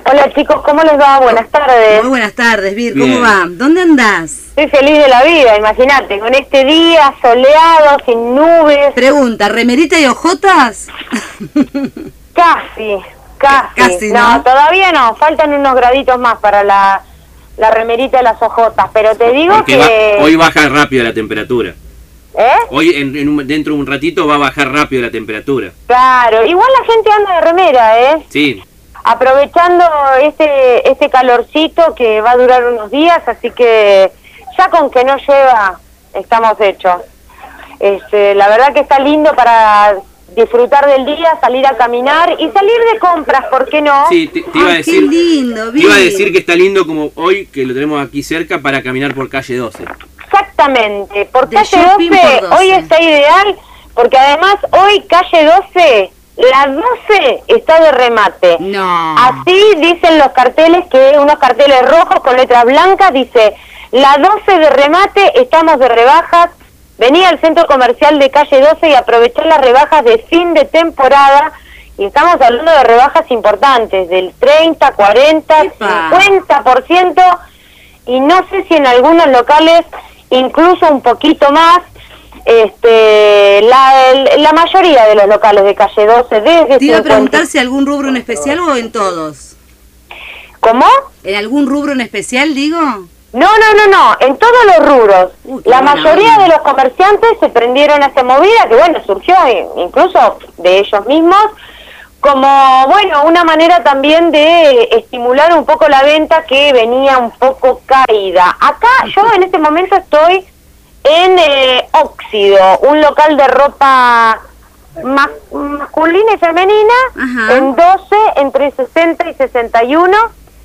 Hola chicos, ¿cómo les va? Buenas tardes. Muy buenas tardes, Vir, Bien. ¿cómo va? ¿Dónde andás? Estoy feliz de la vida, imagínate, con este día soleado, sin nubes. Pregunta, ¿remerita y ojotas? Casi. ¿no? Todavía no, faltan unos graditos más para la remerita de las ojotas, pero te digo Porque que... hoy baja rápido la temperatura. ¿Eh? Hoy dentro de un ratito va a bajar rápido la temperatura. Claro, igual la gente anda de remera, ¿eh? Sí, Aprovechando este calorcito que va a durar unos días, así que ya con que no llueva estamos hechos. La verdad que está lindo para disfrutar del día, salir a caminar y salir de compras, ¿por qué no? sí, te iba a Ay, decir. qué lindo, Te iba a Vir. decir que está lindo como hoy, que lo tenemos aquí cerca, para caminar por calle 12. Exactamente, por De calle shopping 12, por 12. hoy está ideal, porque además hoy calle 12, la 12 está de remate. No. Así dicen los carteles, que unos carteles rojos con letras blancas, dice, la 12 de remate, estamos de rebajas, vení al centro comercial de calle 12 y aprovechar las rebajas de fin de temporada, y estamos hablando de rebajas importantes, del 30, 40, ¡Epa! 50%, y no sé si en algunos locales incluso un poquito más. La mayoría de los locales de calle 12 desde Te iba a 50. preguntar si algún rubro en especial o en todos. ¿Cómo? ¿En algún rubro en especial, digo? No, en todos los rubros. Uy, qué La buena mayoría onda. de los comerciantes se prendieron a esta movida, que bueno, surgió incluso de ellos mismos, como, bueno, una manera también de estimular un poco la venta que venía un poco caída. Acá yo en este momento estoy en Óxido, un local de ropa masculina y femenina, Ajá. en 12, entre 60 y 61,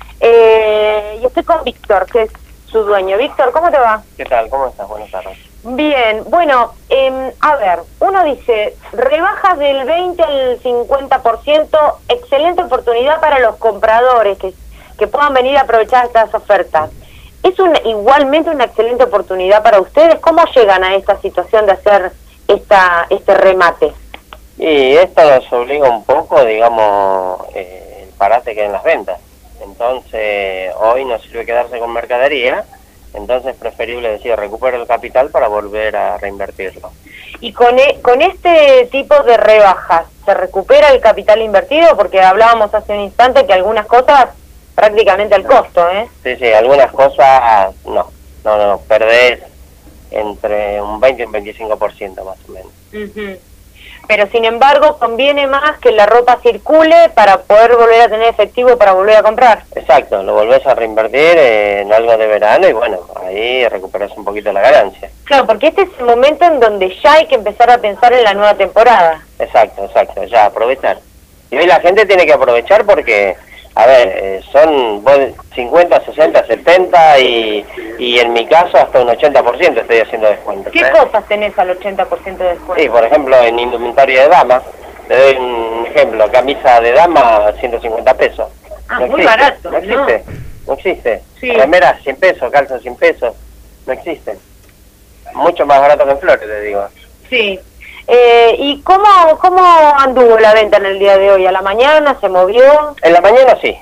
y estoy con Víctor, que es su dueño. Víctor, ¿cómo te va? ¿Qué tal? ¿Cómo estás? Buenas tardes. Bien, bueno, a ver, uno dice, rebajas del 20 al 50%, excelente oportunidad para los compradores que puedan venir a aprovechar estas ofertas. ¿Es igualmente una excelente oportunidad para ustedes? ¿Cómo llegan a esta situación de hacer este remate? Y esto nos obliga un poco, digamos, el parate que hay en las ventas. Entonces, hoy no sirve quedarse con mercadería, entonces es preferible decir, recupero el capital para volver a reinvertirlo. Y con este tipo de rebajas, ¿se recupera el capital invertido? Porque hablábamos hace un instante que algunas cosas prácticamente al costo, ¿eh? Sí, algunas cosas no, perdés entre un 20 y un 25% más o menos. Ujú. Pero sin embargo conviene más que la ropa circule para poder volver a tener efectivo para volver a comprar. Exacto, lo volvés a reinvertir en algo de verano y bueno, ahí recuperás un poquito la ganancia. Claro, porque este es el momento en donde ya hay que empezar a pensar en la nueva temporada. Exacto, ya aprovechar. Y hoy la gente tiene que aprovechar porque, a ver, son 50, 60, 70 y en mi caso hasta un 80% estoy haciendo descuentos. ¿Qué cosas tenés al 80% de descuento? Sí, por ejemplo, en indumentaria de dama, te doy un ejemplo, camisa de dama 150 pesos. Ah, muy barato, no existe, no existe. Sí. Remeras 100 pesos, calzas 100 pesos, no existen. Mucho más barato que en Flores, te digo. Sí. ¿Y cómo anduvo la venta en el día de hoy? ¿A la mañana se movió? En la mañana sí,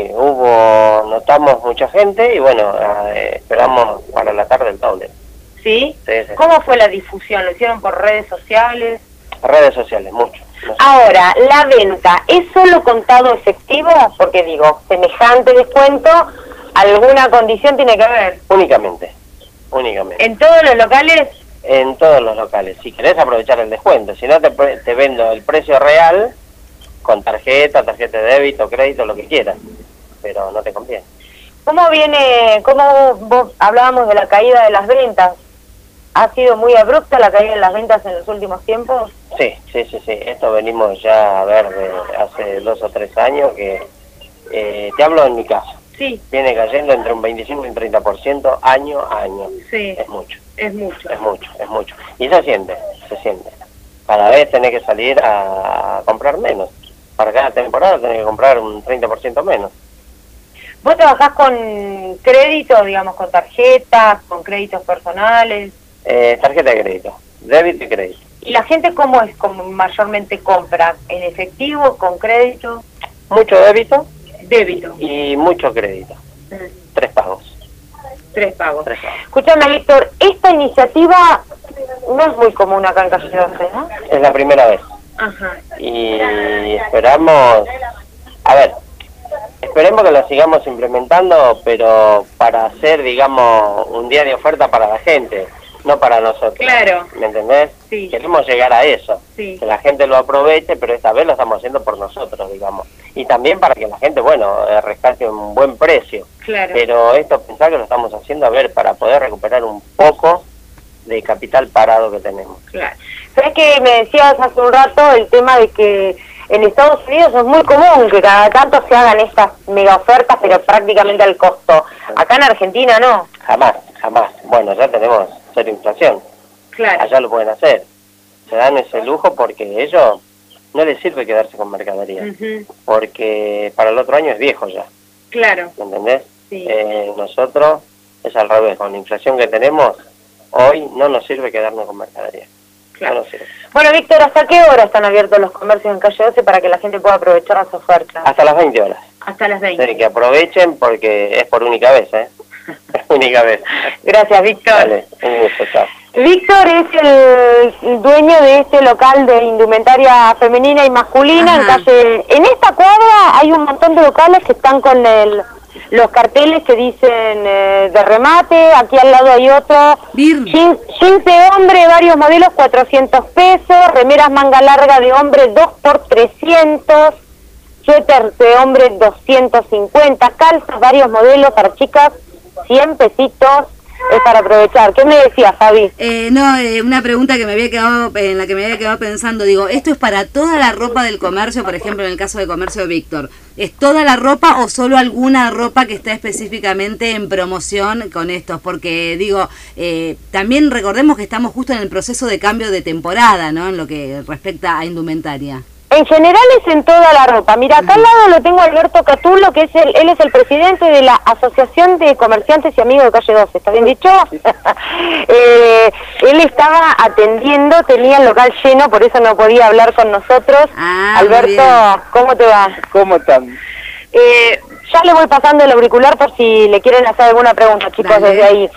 notamos mucha gente y bueno, esperamos para la tarde el doble. ¿Sí? Sí. ¿Cómo fue la difusión? ¿Lo hicieron por redes sociales? Redes sociales, mucho. No sé. Ahora, la venta, ¿es solo contado efectivo? Porque digo, semejante descuento, alguna condición tiene que haber. Únicamente. ¿En todos los locales? En todos los locales. Si querés aprovechar el descuento, si no te vendo el precio real con tarjeta de débito, crédito, lo que quieras, pero no te conviene. ¿Cómo vos hablábamos de la caída de las ventas? ¿Ha sido muy abrupta la caída de las ventas en los últimos tiempos? Sí. Esto venimos ya a ver de hace 2 o 3 años que, te hablo en mi caso, Sí, viene cayendo entre un 25 y un 30% año a año. sí, Es mucho. es mucho. Es mucho. Y se siente. Cada vez tenés que salir a comprar menos. Para cada temporada tenés que comprar un 30% menos. ¿Vos trabajás con crédito, digamos, con tarjetas, con créditos personales? Tarjeta de crédito, débito y crédito. ¿Y la gente cómo es como mayormente compra? ¿En efectivo, con crédito? Mucho débito Débito. y mucho crédito. 3 pagos. 3 pagos. 3 pagos. Escúchame, Víctor, esta iniciativa no es muy común acá en Calle 12, ¿no? Es la primera vez. Ajá. Y esperamos, a ver, esperemos que lo sigamos implementando, pero para hacer, digamos, un día de oferta para la gente, no para nosotros. Claro. ¿Me entendés? Sí. Queremos llegar a eso, Sí. que la gente lo aproveche, pero esta vez lo estamos haciendo por nosotros, digamos. Y también para que la gente, bueno, rescate un buen precio. Claro. Pero esto, pensar que lo estamos haciendo, a ver, para poder recuperar un poco de capital parado que tenemos. Claro. ¿Sabes que me decías hace un rato el tema de que en Estados Unidos es muy común que cada tanto se hagan estas mega ofertas, pero prácticamente al costo? Acá en Argentina no. Jamás, jamás. Bueno, ya tenemos cero inflación. Claro. Allá lo pueden hacer. Se dan ese lujo porque ellos no les sirve quedarse con mercadería. Ujú. Porque para el otro año es viejo ya. Claro. ¿Me entendés? Sí. Nosotros es al revés. Con la inflación que tenemos, hoy no nos sirve quedarnos con mercadería. Claro. No nos sirve. Bueno, Víctor, ¿hasta qué hora están abiertos los comercios en Calle 12 para que la gente pueda aprovechar las ofertas? Hasta las 20 horas. Hasta las 20. Sí, que aprovechen porque es por única vez, ¿eh? Única vez. Gracias, Víctor. Dale, un gusto, chao. Víctor es el dueño de este local de indumentaria femenina y masculina en Ajá. calle. En esta cuadra hay un montón de locales que están con los carteles que dicen de remate. Aquí al lado hay otro. Bir. Jeans de hombre, varios modelos, 400 pesos. Remeras manga larga de hombre, 2 por 300. Suéter de hombre, 250. Calzas, varios modelos para chicas, 100 pesitos. Es para aprovechar. ¿Qué me decías, Fabi? Una pregunta que me había quedado, en la que me había quedado pensando, digo, ¿esto es para toda la ropa del comercio? Por ejemplo, en el caso de Comercio Víctor, ¿es toda la ropa o solo alguna ropa que está específicamente en promoción con estos? Porque, digo, también recordemos que estamos justo en el proceso de cambio de temporada, ¿no? En lo que respecta a indumentaria. En general es en toda la ropa. Mira, acá al lado lo tengo a Alberto Catulo, que es él es el presidente de la Asociación de Comerciantes y Amigos de Calle 12. ¿Está bien dicho? Él estaba atendiendo, tenía el local lleno, por eso no podía hablar con nosotros. Ah, muy Alberto, bien. ¿cómo te va? ¿Cómo están? Ya le voy pasando el auricular por si le quieren hacer alguna pregunta, chicos, Dale. desde ahí.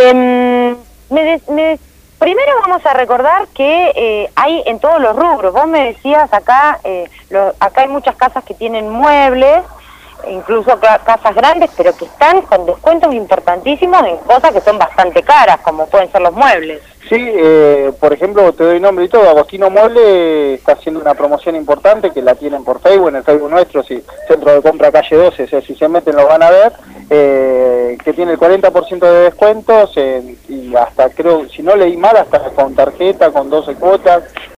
Primero vamos a recordar que hay en todos los rubros. Vos me decías acá, acá hay muchas casas que tienen muebles, incluso casas grandes, pero que están con descuentos importantísimos en cosas que son bastante caras, como pueden ser los muebles. Sí, por ejemplo, te doy nombre y todo. Agostino Mueble está haciendo una promoción importante que la tienen por Facebook, en el Facebook nuestro, si Centro de Compra Calle 12, o sea, si se meten lo van a ver, que tiene el 40% de descuentos y hasta, creo, si no leí mal, hasta con tarjeta, con 12 cuotas.